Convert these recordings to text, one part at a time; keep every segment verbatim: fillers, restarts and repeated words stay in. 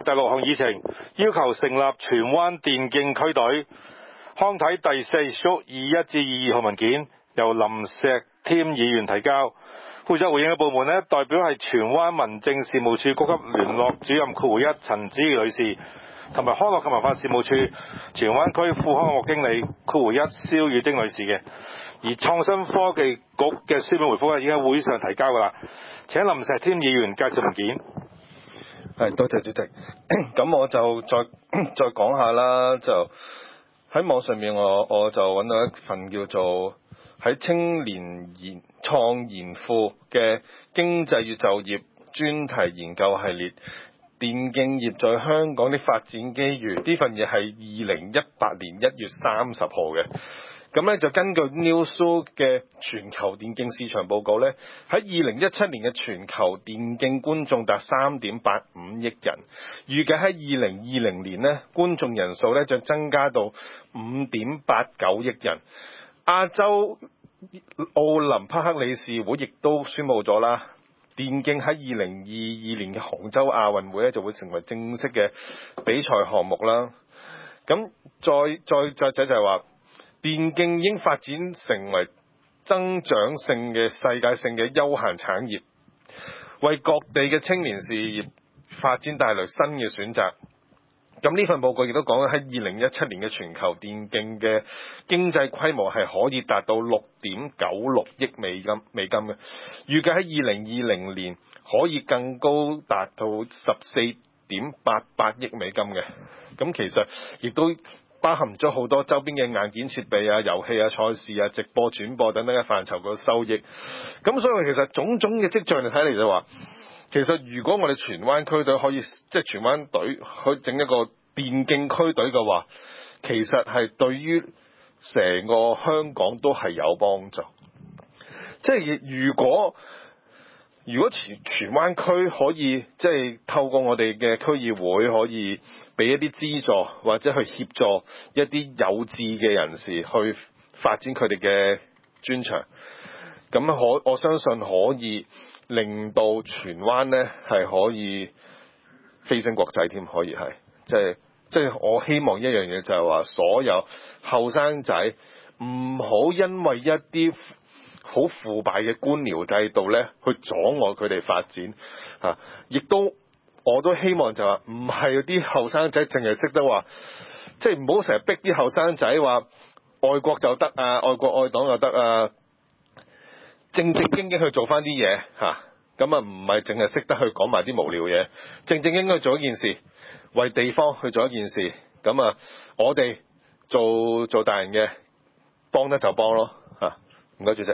第六項議程，要求成立荃灣電競區隊。康體第四屬二一至二二號文件由林石添議員提交。負責回應嘅部門呢，代表係荃灣民政事務處高級聯絡主任括弧一陳子儀女士，同埋康樂及文化事務處荃灣區副康樂經理括弧一蕭宇晶女士嘅。而創新科技局嘅書面回覆已經喺會上提交㗎啦。請林石添議員介紹文件。 係，多謝主席。咁我就再再講下啦，就喺網上面我我就揾到一份叫做喺青年研創研庫嘅經濟與就業專題研究系列，電競業在香港的發展機遇。呢份嘢係二零一八年一月三十號嘅。咁咧就根據 Newzoo 嘅全球電競市場報告咧，喺二零一七年嘅全球電競觀眾達三點八五億人，預計喺二零二零年咧觀眾人數咧就增加到五點八九億人。亞洲奧林匹克理事會亦都宣布咗啦，電競喺二零二二年嘅杭州亞運會咧就會成為正式嘅比賽項目啦。咁再再再者就係話，電競已經發展成為增長性嘅世界性嘅休閒產業，為各地嘅青年事業發展帶來新嘅選擇。咁呢份報告亦都講喺二零一七年嘅全球電競嘅經濟規模係可以達到六點九六億美金美金嘅，預計喺二零二零年可以更高達到十四點八八億美金嘅。咁其實亦都包含咗好多周邊嘅硬件設備啊、遊戲啊、賽事啊、直播轉播等等嘅範疇嘅收益。咁所以其實種種嘅跡象嚟睇嚟就話，其實如果我哋荃灣區隊可以即係荃灣隊去整一個電競區隊嘅話，其實係對於成個香港都係有幫助。即係如果如果荃荃灣區可以即係透過我哋嘅區議會可以俾一啲資助或者去協助一啲有志嘅人士去發展佢哋嘅專長，咁可我相信可以令到荃灣呢係可以飛升國際添，可以係即係即係我希望一樣嘢就係話，所有後生仔唔好因為一啲好腐敗嘅官僚制度咧，去阻礙佢哋發展嚇，亦、啊、都我都希望就話唔係啲後生仔淨係識得話，即係唔好成日逼啲後生仔話愛國就得啊，愛國愛黨就得啊，正正經經去做翻啲嘢嚇，咁啊唔係淨係識得去講埋啲無聊嘢，正正經經去做一件事，為地方去做一件事，咁啊我哋做做大人嘅幫得就幫咯嚇，唔該主席。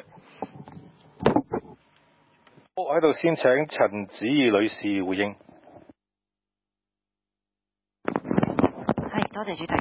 我喺度先請陳子儀女士回應。 係，多謝主席。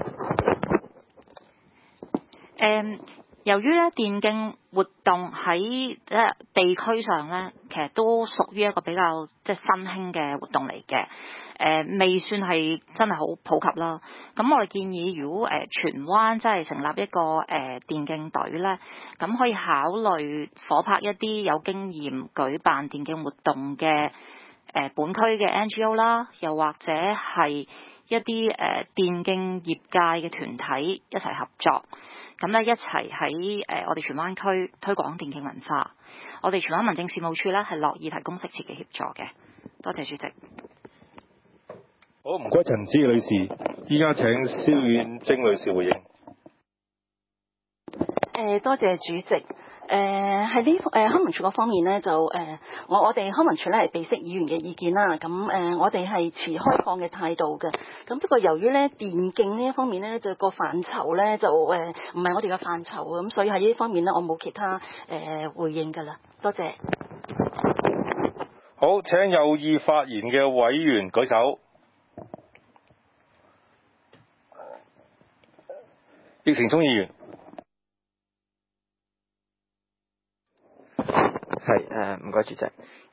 誒，由於咧電競活動喺誒地區上咧，其實都屬於一個比較即係新興嘅活動嚟嘅。誒、呃、未算係真係好普及啦。咁我哋建議，如果誒、呃、荃灣真係成立一個誒、呃、電競隊咧，咁可以考慮夥拍一啲有經驗舉辦電競活動嘅誒、呃、本區嘅 N G O 啦，又或者係一啲誒、呃、電競業界嘅團體一齊合作，咁咧一齊喺誒我哋荃灣區推廣電競文化。我哋荃灣民政事務處咧係樂意提供適切嘅協助嘅。多謝主席。 好，唔該陳子儀女士，依家請蕭遠晶女士回應。 誒，多謝主席。誒喺呢誒康文署嗰方面咧，就誒、呃、我我哋康文署咧係備悉議員嘅意見啦。咁誒、呃、我哋係持開放嘅態度嘅。咁不過由於咧電競呢一方面咧，就個範疇咧就誒唔係我哋嘅範疇，咁所以喺呢方面咧我冇其他誒、呃、回應㗎啦。多謝。 好，請有意發言嘅委員舉手。易成聰議員。 係誒，唔該主席。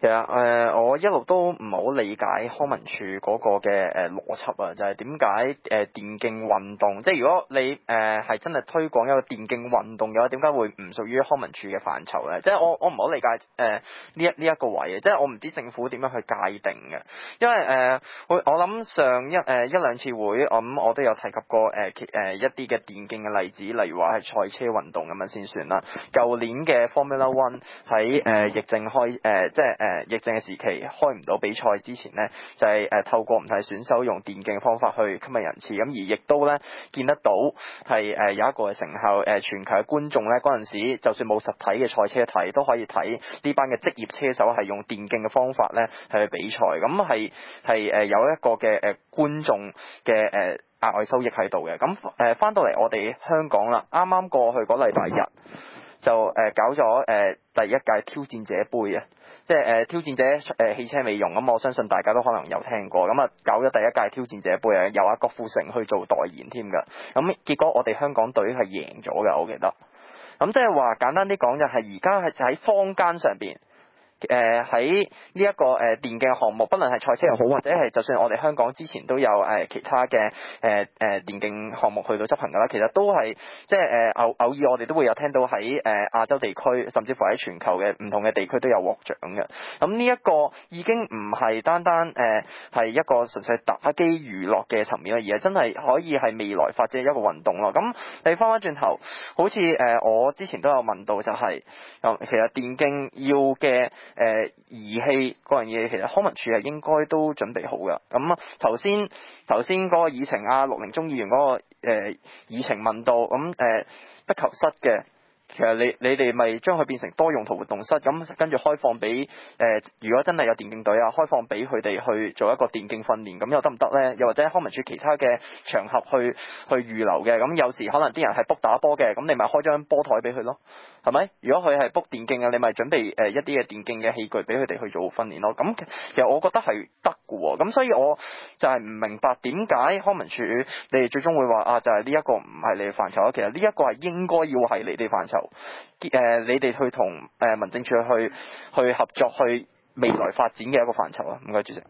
其實誒、呃，我一路都唔係好理解康文署嗰個嘅誒、呃、邏輯啊，就係點解誒電競運動，即係如果你誒係、呃、真係推廣一個電競運動嘅話，點解會唔屬於康文署嘅範疇咧？即係我我唔好理解誒呢一呢一個位嘅，即係我唔知政府點樣去界定嘅，因為誒、呃、我我諗上一誒、呃、一兩次會，我諗我都有提及過誒誒、呃、一啲嘅電競嘅例子，例如話係賽車運動咁樣先算啦。舊年嘅 Formula One 喺誒疫症開誒、呃、即係誒。呃誒疫症嘅時期開唔到比賽之前呢，就係、是、誒透過唔同選手用電競方法去吸引人次，咁而亦都咧見得到係誒有一個嘅成效，誒全球嘅觀眾咧嗰陣時，就算冇實體嘅賽車睇，都可以睇呢班嘅職業車手係用電競嘅方法咧係去比賽，咁係係誒有一個嘅誒觀眾嘅誒額外收益喺度嘅。咁誒翻到嚟我哋香港啦，啱啱過去嗰禮拜日就誒搞咗誒第一屆挑戰者杯啊！即係誒挑戰者誒、呃、汽車美容，咁我相信大家都可能有聽過，咁啊搞咗第一屆挑戰者杯啊，由阿郭富城去做代言添㗎，咁結果我哋香港隊係贏咗㗎，我記得。咁即係話簡單啲講就係而家係就喺坊間上邊。誒喺呢一個誒、呃、電競項目，不論係賽車又好，或者係就算我哋香港之前都有誒、呃、其他嘅誒誒電競項目去到執行㗎啦，其實都係即係誒偶偶爾我哋都會有聽到喺誒、呃、亞洲地區，甚至乎喺全球嘅唔同嘅地區都有獲獎嘅。咁呢一個已經唔係單單誒係、呃、一個純粹打機娛樂嘅層面啦，而係真係可以係未來發展一個運動咯。咁你翻返轉頭，好似誒、呃、我之前都有問到、就係，就係其實電競要嘅。誒、呃、儀器嗰樣嘢，其實康文署係應該都準備好㗎。咁頭先頭先嗰個議程啊，陸寧宗議員嗰、那個誒、呃、議程問到，咁、呃、誒壁球室嘅。其實你你哋咪將佢變成多用途活動室，咁跟住開放俾誒、呃，如果真係有電競隊啊，開放俾佢哋去做一個電競訓練，咁又得唔得呢？又或者康文署其他嘅場合去去預留嘅，咁有時可能啲人係 book 打波嘅，咁你咪開張波台俾佢咯，係咪？如果佢係 book 電競嘅，你咪準備誒一啲嘅電競嘅器具俾佢哋去做訓練咯。咁其實我覺得係得嘅喎，咁所以我就係唔明白點解康文署你哋最終會話啊，就係呢一個唔係你哋範疇咯。其實呢一個係應該要係你哋範疇。誒、呃，你哋去同誒、呃、民政處去去合作，去未來發展嘅一個範疇啊！唔該，主席。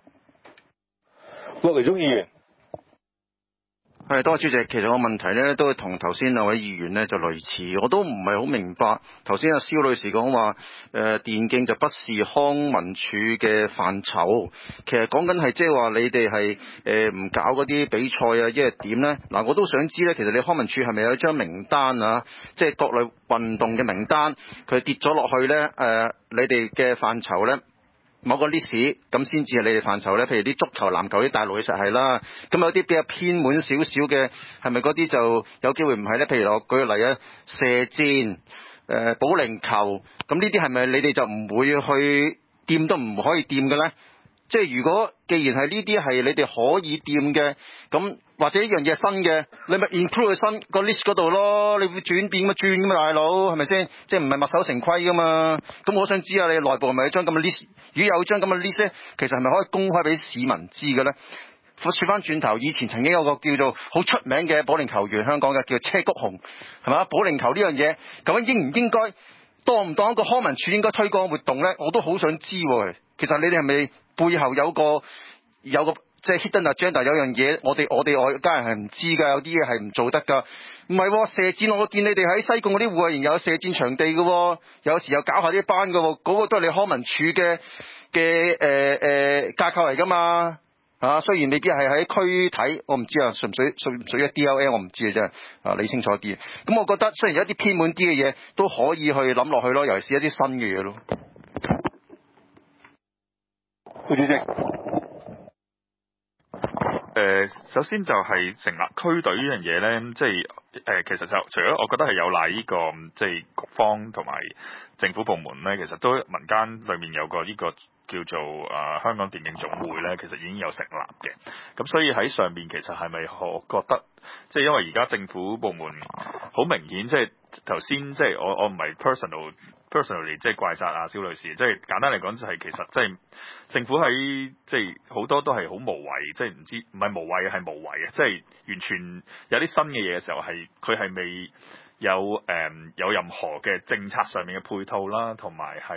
陸寧宗議員。 係，多謝主席。其實個問題咧都係同頭先兩位議員咧就類似，我都唔係好明白。頭先阿蕭女士講話，誒、呃、電競就不是康文署嘅範疇。其實講緊係即係話你哋係誒唔搞嗰啲比賽啊，一係點咧？嗱，我都想知咧，其實你康文署係咪有一張名單啊？即係各類運動嘅名單，佢跌咗落去咧，誒、呃、你哋嘅範疇咧？某個 list 咁先至係你哋範疇咧，譬如啲足球、籃球啲大陸其實係啦，咁有啲比較偏門少少嘅，係咪嗰啲就有機會唔係咧？譬如我舉個例啊，射箭、誒、呃、保齡球，咁呢啲係咪你哋就唔會去掂都唔可以掂嘅咧？即係如果既然係呢啲係你哋可以掂嘅，咁或者呢樣嘢係新嘅，你咪 include 喺新個 list 嗰度咯。你會轉變咪轉噶嘛，大佬係咪先？即係唔係墨守成規噶嘛？咁我想知啊，你內部係咪有張咁嘅 list？如果有張咁嘅 list 咧，其實係咪可以公開俾市民知嘅咧？説翻轉頭，以前曾經有個叫做好出名嘅保齡球員，香港嘅叫車谷紅，係嘛？保齡球呢樣嘢，究竟應唔應該當唔當一個康文署應該推廣活動咧？我都好想知喎。其實你哋係咪背後有個有個即係 hidden agenda 有樣嘢，我哋我哋外家人係唔知㗎，有啲嘢係唔做得㗎。唔係喎，射箭我見你哋喺西貢嗰啲戶外園有射箭場地嘅喎，有時又搞下啲班嘅喎，嗰、嗰個都係你康文署嘅嘅誒誒架構嚟㗎嘛嚇。雖然未必係喺區睇，我唔知啊，屬唔屬屬唔屬於 D L L 我唔知啊，真係啊，你清楚啲。咁我覺得雖然有一啲偏門啲嘅嘢都可以去諗落去咯，尤其是一啲新嘅嘢咯。 副主席，誒、 呃，首先就係成立區隊呢樣嘢咧，即係誒、呃，其實就除咗我覺得係有賴呢、這個即係局方同埋政府部門咧，其實都民間裏面有個呢個叫做誒、呃、香港電競總會咧，其實已經有成立嘅。咁所以喺上面其實係咪我覺得，即係因為而家政府部門好明顯，即係頭先即係我我唔係 personal。personally 即係怪責啊，蕭女士，即係簡單嚟講就係其實即係政府喺即係好多都係好無謂，即係唔知唔係無謂係無謂嘅，即係完全有啲新嘅嘢嘅時候係佢係未有誒、嗯、有任何嘅政策上面嘅配套啦，同埋係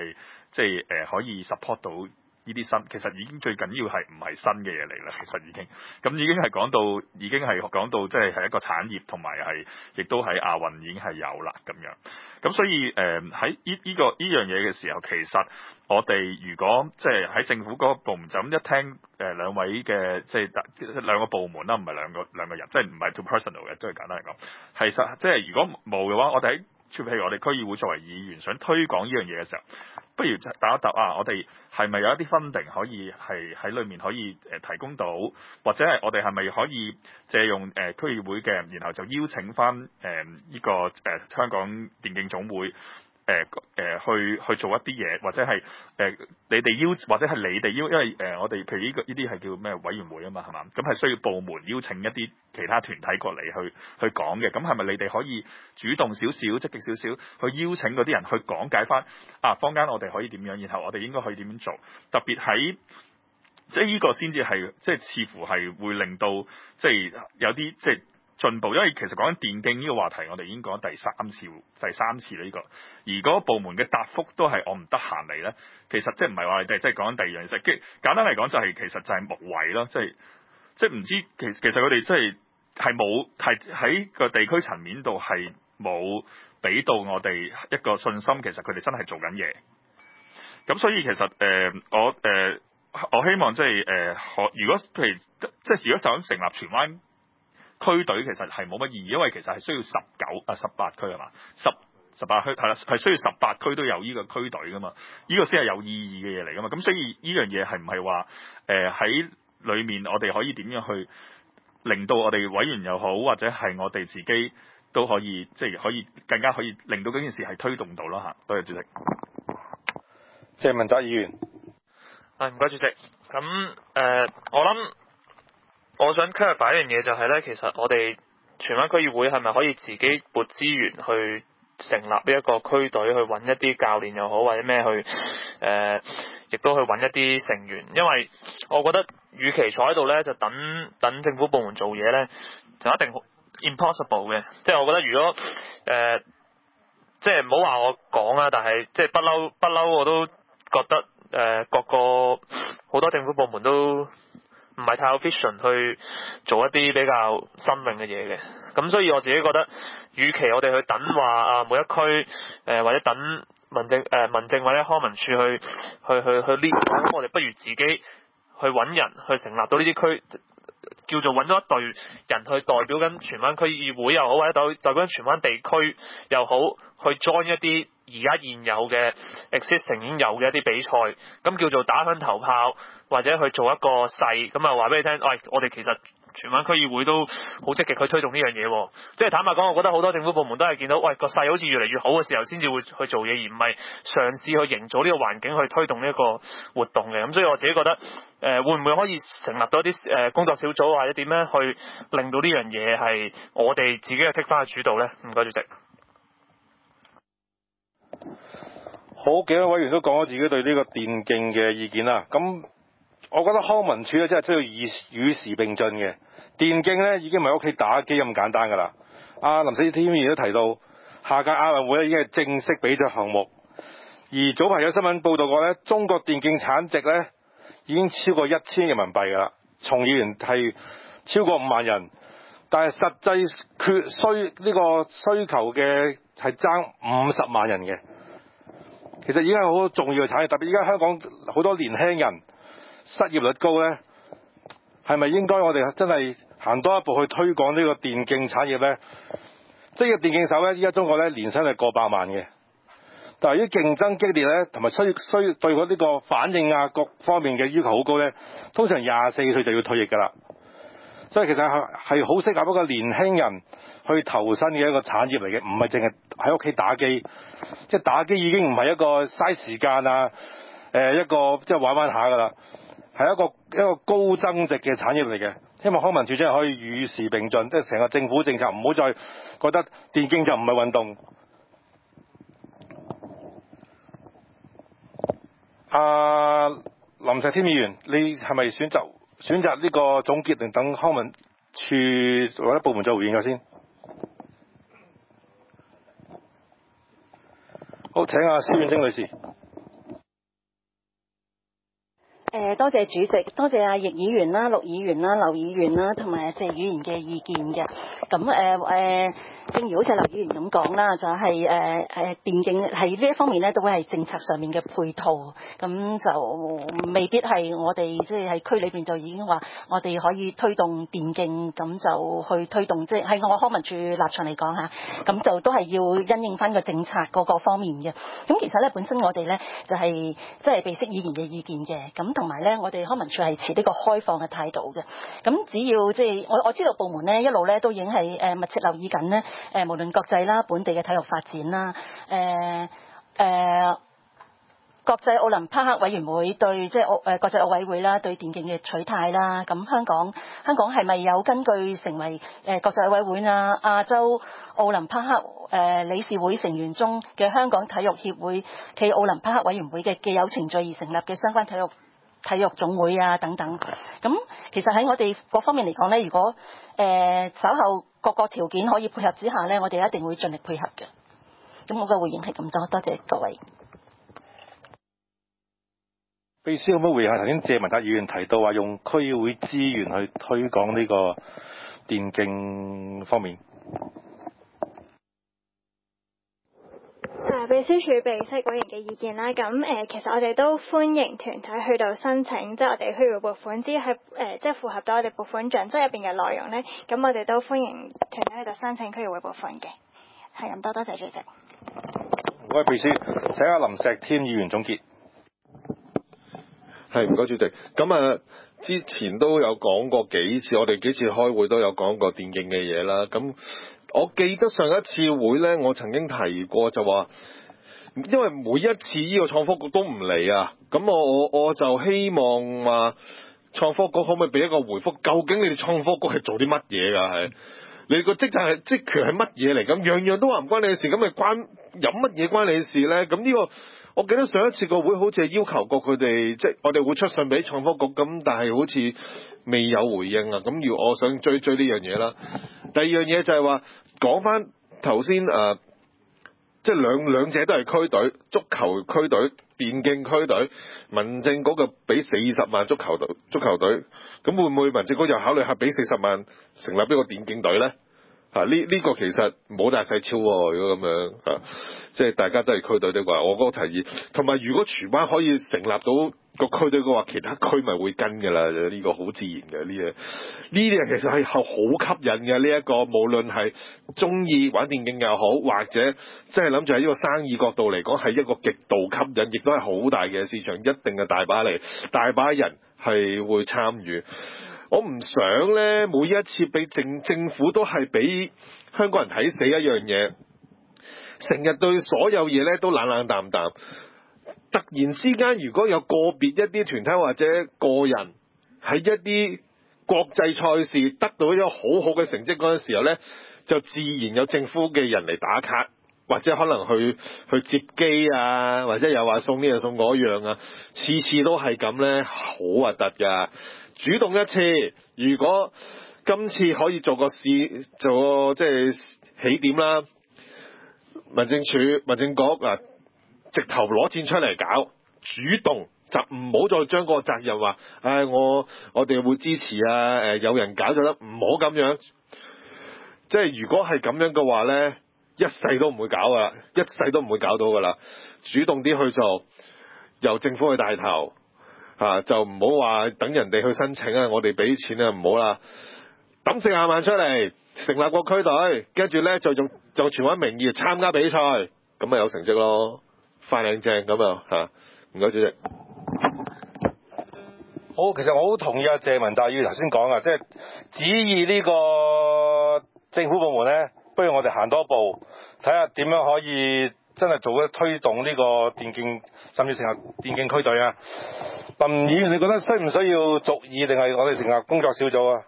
即係誒、呃、可以 support 到呢啲新，其實已經最緊要係唔係新嘅嘢嚟啦，其實已經咁已經係講到已經係講到即係係一個產業，同埋係亦都喺亞運已經係有啦咁樣。咁所以誒喺呢呢個呢樣嘢嘅時候，其實我哋如果即係喺政府嗰個部門就咁一聽誒、呃、兩位嘅即係兩個部門啦，唔係兩個兩個人，即係唔係 too personal 嘅，都係簡單嚟講，其實即係如果冇嘅話，我哋喺譬如我哋區議會作為議員想推廣呢樣嘢嘅時候，不如答一答啊！我哋係咪有一啲 funding 可以係喺裏面可以誒提供到，或者係我哋係咪可以借用誒區議會嘅，然後就邀請翻誒呢個誒、呃、香港電競總會誒誒、呃、去去做一啲嘢，或者係誒、呃、你哋邀，或者係你哋邀，因為誒、呃、我哋譬如呢、這個呢啲係叫咩委員會啊嘛，係嘛？咁係需要部門邀請一啲其他團體過嚟去去講嘅，咁係咪你哋可以主動少少、積極少少去邀請嗰啲人去講解翻啊？坊間我哋可以點樣，然後我哋應該可以點樣做？特別喺即係呢個先至係即係似乎係會令到即係有啲即係進步，因為其實講緊電競呢個話題，我哋已經講咗第三次第三次呢、這個，而嗰個部門嘅答覆都係我唔得閒嚟咧。其實即係唔係話即係即係講緊第二樣嘢，即係簡單嚟講就係、是、其實就係無謂咯，即係。即係唔知其其實佢哋即係係冇係喺個地區層面度係冇俾到我哋一個信心，其實佢哋真係做緊嘢。咁所以其實誒、呃、我誒、呃、我希望即係誒可如果譬如即係如果想成立荃灣區隊，其實係冇乜意義，因為其實係需要十九啊十八區係嘛，十十八區係啦，係需要十八區都有呢個區隊噶嘛，呢、這個先係有意義嘅嘢嚟噶嘛。咁所以呢樣嘢係唔係話誒喺裏面我哋可以點樣去令到我哋委員又好，或者係我哋自己都可以即係可以更加可以令到嗰件事係推動到啦嚇。多謝主席。 謝文澤議員。 係唔該主席。咁誒、呃，我諗我想 clarify 一樣嘢就係咧，其實我哋荃灣區議會係咪可以自己撥資源去成立呢一個區隊，去揾一啲教練又好，或者咩去誒？呃亦都去揾一啲成員，因為我覺得，與其坐喺度咧，就等等政府部門做嘢咧，就一定 impossible 嘅。即係我覺得，如果誒、呃，即係唔好話我講啊，但係即係不嬲不嬲，我都覺得誒、呃，各個好多政府部門都唔係太有 vision 去做一啲比較新穎嘅嘢嘅。咁所以我自己覺得，與其我哋去等話啊，每一區誒、呃、或者等。民政誒、呃、民政或者康文署去去去去 lead，咁我哋不如自己去揾人去成立到呢啲區，叫做揾咗一隊人去代表緊荃灣區議會又好，或者代代表緊荃灣地區又好，去 join 一啲而家現有嘅 existing 已經有嘅一啲比賽，咁叫做打響頭炮，或者去做一個勢，咁啊話俾你聽，喂，我哋其實荃灣區議會都好積極去推動呢樣嘢，即係坦白講，我覺得好多政府部門都係見到，喂，個勢好似越嚟越好嘅時候，先至會去做嘢，而唔係嘗試去營造呢個環境去推動呢一個活動嘅。咁所以我自己覺得，誒、呃、會唔會可以成立到一啲誒、呃、工作小組，或者點樣去令到呢樣嘢係我哋自己去 take 翻去主導咧？唔該，主席。 好，幾位委員都講咗自己對呢個電競嘅意見啦。咁我覺得康文署咧真係需要與與時並進嘅。電競咧已經唔係屋企打機咁簡單㗎啦。阿林死添議員都提到，下屆亞運會咧已經係正式比賽項目。而早排有新聞報道過咧，中國電競產值咧已經超過一千人民幣㗎啦，從業員係超過五萬人，但係實際缺需呢個需求嘅係爭五十萬人嘅。其實已經係好重要嘅產業，特別而家香港好多年輕人失業率高呢，係咪應該我哋真係行多一步去推廣呢個電競產業呢？職業電競手呢，依家中國呢年薪係過百萬嘅，但係由於競爭激烈呢，同埋需需對佢呢個反應啊各方面嘅要求好高呢，通常廿四歲就要退役㗎啦。所以其實係係好適合一個年輕人去投身嘅一個產業嚟嘅，唔係淨係喺屋企打機。即係打機已經唔係一個嘥時間啊，誒、呃、一個即係玩玩下㗎啦，係一個一個高增值嘅產業嚟嘅。希望康文署真係可以與時並進，即係成個政府政策唔好再覺得電競就唔係運動。阿、呃、林石添議員，你係咪選擇選擇呢個總結，定等康文署或者部門再回應咗先？好，請阿施婉貞女士。 誒多謝主席，多謝阿易議員啦、陸議員啦、劉議員啦，同埋謝議員嘅意見嘅。咁誒誒，正如好似劉議員咁講啦，就係誒誒電競喺呢一方面咧，都會係政策上面嘅配套，咁就未必係我哋即係喺區裏邊就已經話我哋可以推動電競，咁就去推動，即係喺我康文署立場嚟講嚇，咁就都係要因應翻個政策嗰個方面嘅。咁其實咧，本身我哋咧就係即係備悉議員嘅意見嘅，咁同埋咧，我哋康文署係持呢個開放嘅態度嘅。咁只要即係我我知道部門咧一路咧都已經係誒密切留意緊咧，誒無論國際啦、本地嘅體育發展啦，誒誒國際奧林匹克委員會對即係奧誒國際奧委會啦對電競嘅取態啦，咁香港香港係咪有根據成為誒國際奧委會啊、亞洲奧林匹克誒理事會成員中嘅香港體育協會暨奧林匹克委員會嘅既有程序而成立嘅相關體育體育總會啊等等，咁其實喺我哋各方面嚟講咧，如果誒、呃、稍後各個條件可以配合之下咧，我哋一定會盡力配合嘅。咁我嘅回應係咁多，多謝各位。 秘書可唔可以回應下頭先謝文達議員提到話用區會資源去推廣呢個電競方面？ 誒秘書處備悉委員嘅意見啦，咁誒、呃、其實我哋都歡迎團體去到申請，即係我哋區會撥款，只要係誒即係符合到我哋撥款準則入邊嘅內容咧，咁我哋都歡迎團體去到申請區會撥款嘅。係咁多，多謝主席。 唔該秘書，請阿林石添議員總結。 係唔該主席。咁啊，之前都有講過幾次，我哋幾次開會都有講過電競嘅嘢啦。咁我記得上一次會呢，我曾經提過就話，因為每一次呢個創科局都唔嚟啊，咁我我我就希望話創科局可唔可以俾一個回覆，究竟你哋創科局係做啲乜嘢㗎？係你個職責係職權係乜嘢嚟？咁樣樣都話唔關你事，咁咪關有乜嘢關你事呢？咁呢個我記得上一次個會好似係要求過佢哋，即係我哋會出信俾創科局，咁但係好似未有回應啊。咁要我想追追呢樣嘢啦。第二樣嘢就係話講翻頭先誒，即係兩兩者都係區隊，足球區隊、電競區隊，民政局嘅俾四十萬足球隊，足球隊，咁會唔會民政局又考慮下俾四十萬成立呢個電競隊呢？啊！呢、這、呢個其實冇大細超喎，如果咁樣啊，即係大家都係區隊的話，我嗰個提議，同埋如果荃灣可以成立到個區隊嘅話，其他區咪會跟㗎啦，呢、這個好自然嘅呢嘢。呢啲嘢其實係好吸引嘅，呢、這、一個無論係中意玩電競又好，或者即係諗住喺呢個生意角度嚟講係一個極度吸引，亦都係好大嘅市場，一定係大把嚟，大把人係會參與。我唔想咧，每一次俾政政府都係俾香港人睇死一樣嘢，成日對所有嘢咧都冷冷淡淡。突然之間，如果有個別一啲團體或者個人喺一啲國際賽事得到一個好好嘅成績嗰陣時候咧，就自然有政府嘅人嚟打卡，或者可能去去接機啊，或者又話送呢樣送嗰樣啊，次次都係咁咧，好核突㗎。主動一次，如果今次可以做個試，做個即係起點啦。民政處、民政局啊，直頭攞錢出嚟搞，主動就唔好再將個責任話，唉，我我哋會支持啊，誒有人搞咗啦，唔好咁樣。即係如果係咁樣嘅話咧，一世都唔會搞噶啦，一世都唔會搞到噶啦。主動啲去做，由政府去帶頭。啊！就唔好話等人哋去申請啊！我哋俾錢啊，唔好啦，抌四廿萬出嚟成立個區隊，跟住咧就用就全揾名義參加比賽，咁咪有成績咯，快靚正咁啊嚇！唔該主席。 好，其實我好同意阿謝文達議員頭先講啊，即係旨意呢個政府部門咧，不如我哋行多步，睇下點樣可以真係做一推動呢個電競，甚至成立電競區隊啊！林議員，你覺得需唔需要續議，定係我哋成立工作小組啊？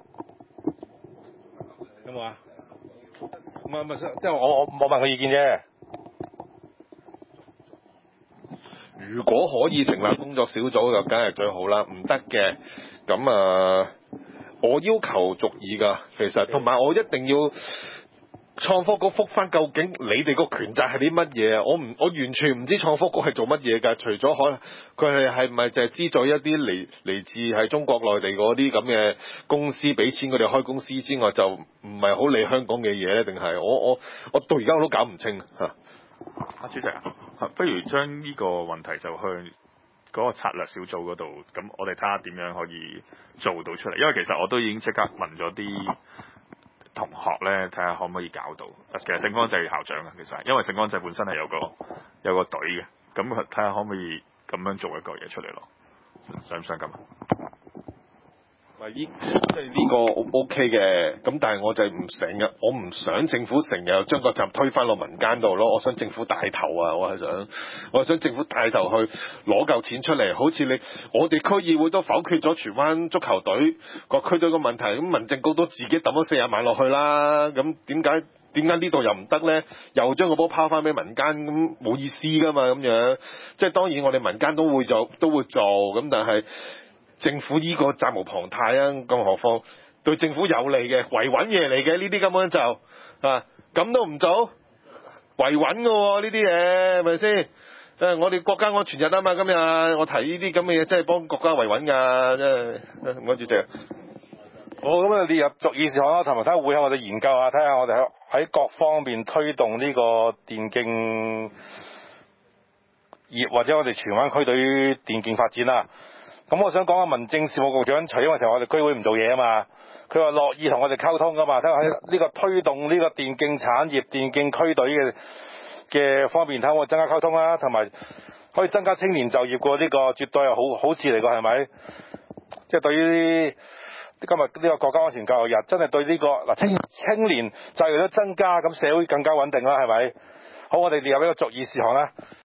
有冇啊？唔係唔係，即係我我我問佢意見啫。 如果可以成立工作小組就梗係最好啦，唔得嘅咁啊，我要求續議㗎，其實同埋我一定要創科局覆翻究竟你哋個權責係啲乜嘢啊？我唔我完全唔知創科局係做乜嘢㗎，除咗可能佢係係咪就係資助一啲嚟嚟自係中國內地嗰啲咁嘅公司俾錢佢哋開公司之外，就唔係好理香港嘅嘢咧？定係我我我到而家我都搞唔清嚇。 阿主席啊，不如將呢個問題就向嗰個策略小組嗰度，咁我哋睇下點樣可以做到出嚟。因為其實我都已經即刻問咗啲同學咧，睇下可唔可以搞到。其實聖方濟校長啊，其實因為聖方濟本身係有個有個隊嘅，咁睇下可唔可以咁樣做一個嘢出嚟咯？想唔想咁啊？ 咪依即係呢個 O K 嘅，咁但係我就係唔成日，我唔想政府成日將個責推返落民間度咯。我想政府帶頭啊！我係想，我係想政府帶頭去攞夠錢出嚟。好似你我哋區議會都否決咗荃灣足球隊個區隊個問題，咁民政局都自己抌咗四十萬落去啦。咁點解點解呢度又唔得咧？又將個波拋翻俾民間，咁冇意思噶嘛？咁樣即係當然我哋民間都會做都會做，咁但係。政府依個責無旁貸啊，更何況對政府有利嘅維穩嘢嚟嘅，呢啲根本就啊咁都唔做維穩嘅喎，呢啲嘢係咪先？誒，我哋國家安全日啊嘛，今日我提呢啲咁嘅嘢，真係幫國家維穩㗎，真係唔該主席。 好，咁啊列入逐議事項啦，同埋睇下會後我哋研究下，睇下我哋喺喺各方面推動呢個電競業或者我哋荃灣區對於電競發展啦。咁我想講下民政事務局長，除因為成日我哋區會唔做嘢啊嘛，佢話樂意同我哋溝通噶嘛，睇下喺呢個推動呢個電競產業、電競區隊嘅嘅方面，睇下我哋增加溝通啦，同埋可以增加青年就業過呢個絕對係好好事嚟㗎，係咪？即係對於今日呢個國家安全教育日，真係對呢個嗱青青年就業都增加，咁社會更加穩定啦，係咪？好，我哋列入呢個逐議事項啦。